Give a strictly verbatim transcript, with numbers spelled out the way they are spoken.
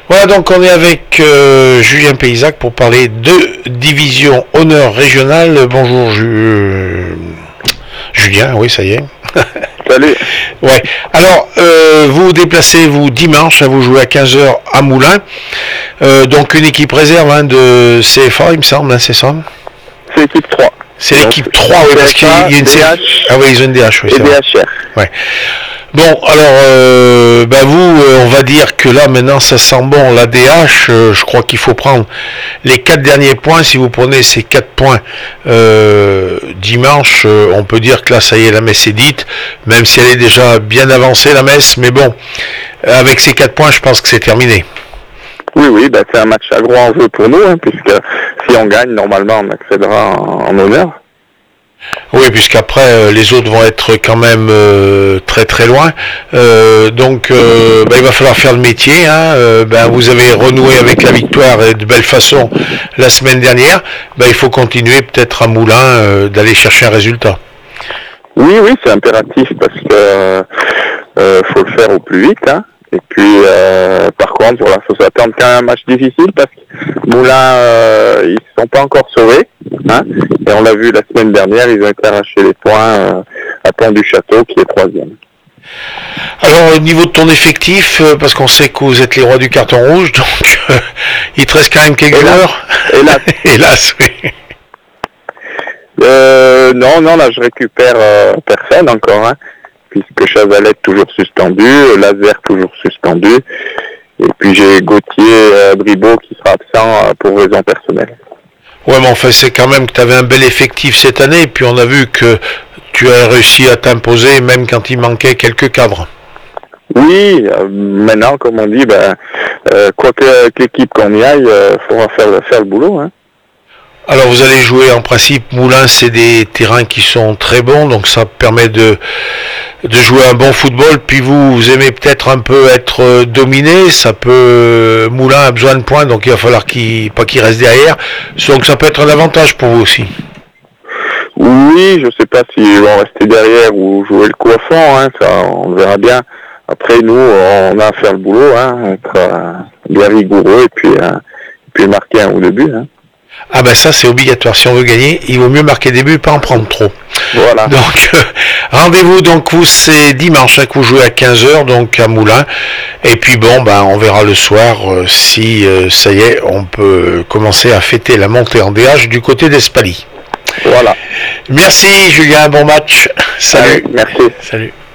Voilà, donc on est avec euh, Julien Paysac pour parler de division honneur régionale. Bonjour Ju- Julien, oui ça y est. Salut. Ouais. Alors, euh, vous vous déplacez vous dimanche, hein, vous jouez à quinze heures à Moulins. Euh, donc une équipe réserve hein, de C F A, il me semble, hein, c'est ça? C'est l'équipe trois. C'est l'équipe trois, oui, parce qu'il y a une D H, Ah oui, ils ont une D H, oui, et c'est D vrai. H R. Ouais. Bon, alors, euh, ben vous, euh, on va dire que là, maintenant, ça sent bon. La D H, euh, je crois qu'il faut prendre les quatre derniers points. Si vous prenez ces quatre points euh, dimanche, euh, on peut dire que là, ça y est, la messe est dite, même si elle est déjà bien avancée, la messe. Mais bon, avec ces quatre points, je pense que c'est terminé. Oui, oui, bah, c'est un match à gros enjeu pour nous, hein, puisque si on gagne, normalement, on accédera en, en honneur. Oui, puisqu'après euh, les autres vont être quand même euh, très très loin. Euh, donc euh, ben, il va falloir faire le métier. Hein. Euh, ben, vous avez renoué avec la victoire et de belle façon la semaine dernière. Ben, il faut continuer peut-être à Moulins euh, d'aller chercher un résultat. Oui, oui, c'est impératif parce que euh, faut le faire au plus vite. Hein. Et puis, euh, par contre, voilà, faut s'attendre quand même à un match difficile parce que Moulins, euh, ils ne sont pas encore sauvés. Hein. Et on l'a vu la semaine dernière, ils ont été arrachés les points euh, à Pont du Château, qui est troisième. Alors au niveau de ton effectif, euh, parce qu'on sait que vous êtes les rois du carton rouge, donc euh, il te reste quand même quelques joueurs. Hélas. Hélas, oui. Euh, non, non, là je récupère euh, personne encore, hein, puisque Chazalet toujours suspendu, Lazer toujours suspendu, et puis j'ai Gauthier euh, Bribaud qui sera absent euh, pour raison personnelle. Ouais, mais enfin, c'est quand même que tu avais un bel effectif cette année, et puis on a vu que tu as réussi à t'imposer, même quand il manquait quelques cadres. Oui, euh, maintenant, comme on dit, ben, euh, quoi que avec l'équipe qu'on y aille, il euh, faudra faire, faire le boulot. Hein. Alors vous allez jouer en principe, Moulins c'est des terrains qui sont très bons, donc ça permet de, de jouer un bon football, puis vous, vous aimez peut-être un peu être dominé, ça peut, Moulins a besoin de points, donc il va falloir qu'il, pas qu'il reste derrière, donc ça peut être un avantage pour vous aussi. Oui, je sais pas s'ils vont rester derrière ou jouer le coup à fond, hein, ça on verra bien. Après nous, on a à faire le boulot, hein, être euh, bien rigoureux et puis, euh, et puis marquer un ou deux buts. Hein. Ah ben ça c'est obligatoire, si on veut gagner, il vaut mieux marquer des buts, pas en prendre trop. Voilà. Donc euh, rendez-vous donc vous c'est dimanche hein, que vous jouez à quinze heures donc à Moulins. Et puis bon ben on verra le soir euh, si euh, ça y est, on peut commencer à fêter la montée en D H du côté d'Espaly. Voilà. Merci Julien, bon match. Salut. Allez, merci. Salut.